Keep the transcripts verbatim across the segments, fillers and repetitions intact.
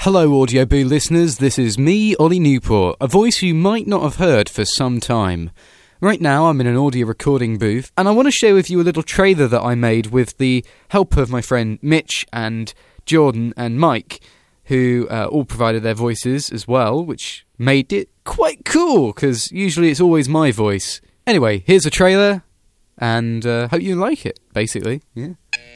Hello Audio Boo listeners, this is me, Ollie Newport, a voice you might not have heard for some time. Right now I'm in an audio recording booth, and I want to share with you a little trailer that I made with the help of my friend Mitch and Jordan and Mike, who uh, all provided their voices as well, which made it quite cool, because usually it's always my voice. Anyway, here's a trailer, and uh, hope you like it, basically, yeah.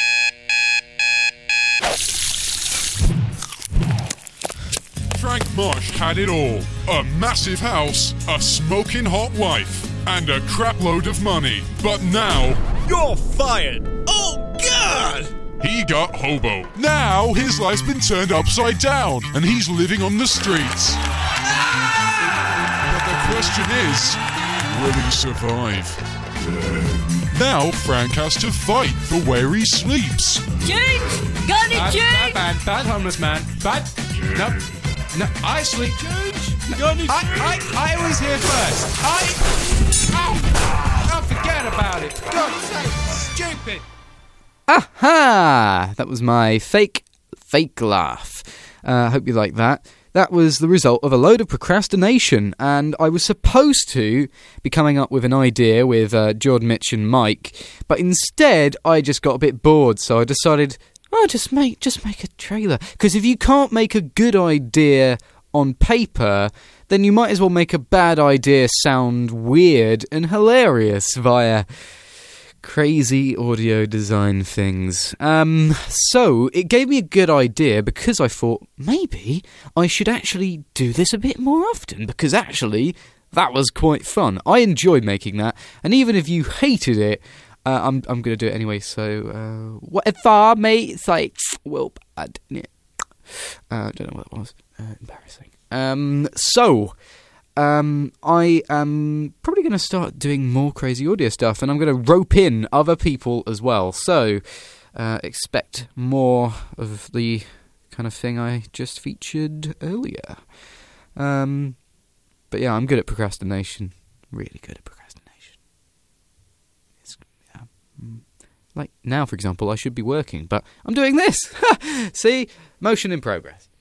Frank Marsh had it all. A massive house, a smoking hot wife, and a crap load of money. But now... You're fired! Oh, God! He got hobo. Now his life's been turned upside down, and he's living on the streets. But the question is, will he survive? Now Frank has to fight for where he sleeps. Change! Got it, Bad, change! bad, bad, bad homeless man. Bad. No, no, I sleep. Change! Got it, I, I, I always hear first. I. Oh, oh, forget about it. God's sake, stupid. Aha! That was my fake, fake laugh. I uh, hope you like that. That was the result of a load of procrastination, and I was supposed to be coming up with an idea with uh, Jordan, Mitch and Mike, but instead I just got a bit bored, so I decided, oh, just make, just make a trailer. Because if you can't make a good idea on paper, then you might as well make a bad idea sound weird and hilarious via crazy audio design things. Um, so, it gave me a good idea because I thought, maybe I should actually do this a bit more often, because actually, that was quite fun. I enjoyed making that, and even if you hated it, uh, I'm I'm going to do it anyway, so, uh, whatever, mate, it's like, well, I don't, uh, I don't know what it was, uh, embarrassing. Um, so... Um, I am probably going to start doing more crazy audio stuff, and I'm going to rope in other people as well. So, uh, expect more of the kind of thing I just featured earlier. Um, but yeah, I'm good at procrastination. Really good at procrastination. It's, yeah. Like now, for example, I should be working, but I'm doing this. See? Motion in progress.